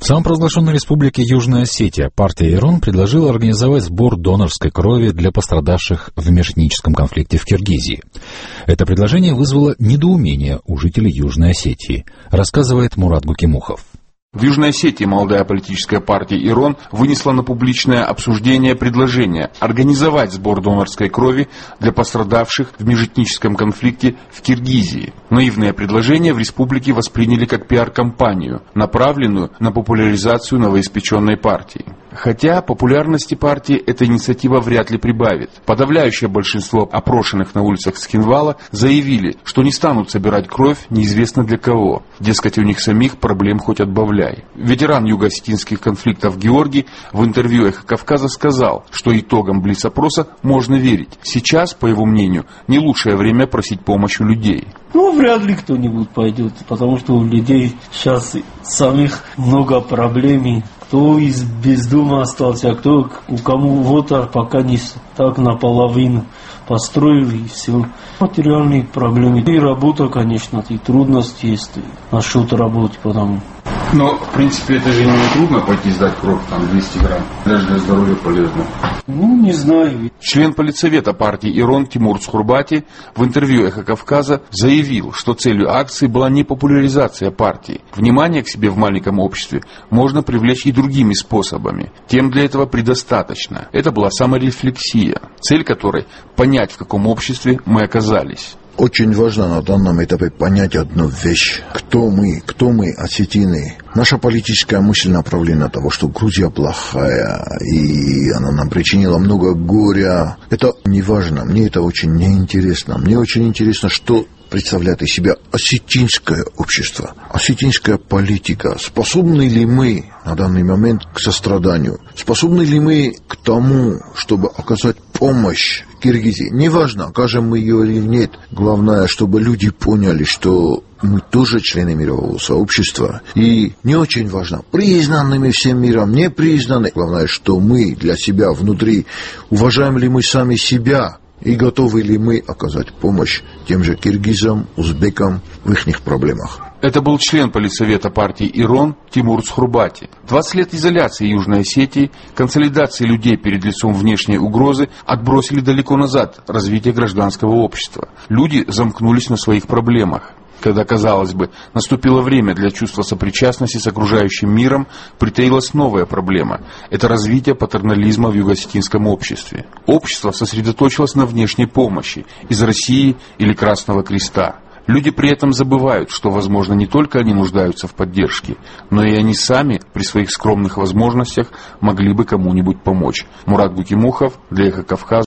В самопровозглашенной республике Южная Осетия партия ИРОН предложила организовать сбор донорской крови для пострадавших в межэтническом конфликте в Киргизии. Это предложение вызвало недоумение у жителей Южной Осетии, рассказывает Мурат Гукимухов. В Южной Осетии молодая политическая партия ИРОН вынесла на публичное обсуждение предложение организовать сбор донорской крови для пострадавших в межэтническом конфликте в Киргизии. Наивное предложение в республике восприняли как пиар-кампанию, направленную на популяризацию новоиспеченной партии. Хотя популярности партии эта инициатива вряд ли прибавит. Подавляющее большинство опрошенных на улицах Цхинвала заявили, что не станут собирать кровь неизвестно для кого. Дескать, у них самих проблем хоть отбавляй. Ветеран юго-осетинских конфликтов Георгий в интервью «Эхо Кавказа» сказал, что итогам блиц-опроса можно верить. Сейчас, по его мнению, не лучшее время просить помощи у людей. Вряд ли кто-нибудь пойдет, потому что у людей сейчас самих много проблем. Кто без дома остался, а кто у кого-то пока не так наполовину построил и все. Материальные проблемы. И работа, конечно, и трудности есть насчет работы, потому. Но, в принципе, это же не трудно пойти сдать кровь, 200 грамм. Даже для здоровья полезно. Не знаю. Член политсовета партии ИРОН Тимур Цхурбати в интервью «Эхо Кавказа» заявил, что целью акции была не популяризация партии. Внимание к себе в маленьком обществе можно привлечь и другими способами. Тем для этого предостаточно. Это была саморефлексия, цель которой – понять, в каком обществе мы оказались. Очень важно на данном этапе понять одну вещь. Кто мы, осетины. Наша политическая мысль направлена на того, что Грузия плохая, и она нам причинила много горя. Это не важно, мне это очень неинтересно. Мне очень интересно, что представляет из себя осетинское общество, осетинская политика. Способны ли мы на данный момент к состраданию? Способны ли мы к тому, чтобы оказать помощь Киргизии? Неважно, окажем мы ее или нет. Главное, чтобы люди поняли, что мы тоже члены мирового сообщества. И не очень важно, признанными всем миром, не признаны. Главное, что мы для себя внутри, уважаем ли мы сами себя, и готовы ли мы оказать помощь тем же киргизам, узбекам в их проблемах. Это был член политсовета партии ИРОН Тимур Цхурбати. 20 лет изоляции Южной Осетии, консолидации людей перед лицом внешней угрозы отбросили далеко назад развитие гражданского общества. Люди замкнулись на своих проблемах. Когда, казалось бы, наступило время для чувства сопричастности с окружающим миром, притаилась новая проблема. Это развитие патернализма в юго-осетинском обществе. Общество сосредоточилось на внешней помощи из России или Красного Креста. Люди при этом забывают, что, возможно, не только они нуждаются в поддержке, но и они сами при своих скромных возможностях могли бы кому-нибудь помочь. Мурат Гукимухов для «Эхо Кавказа».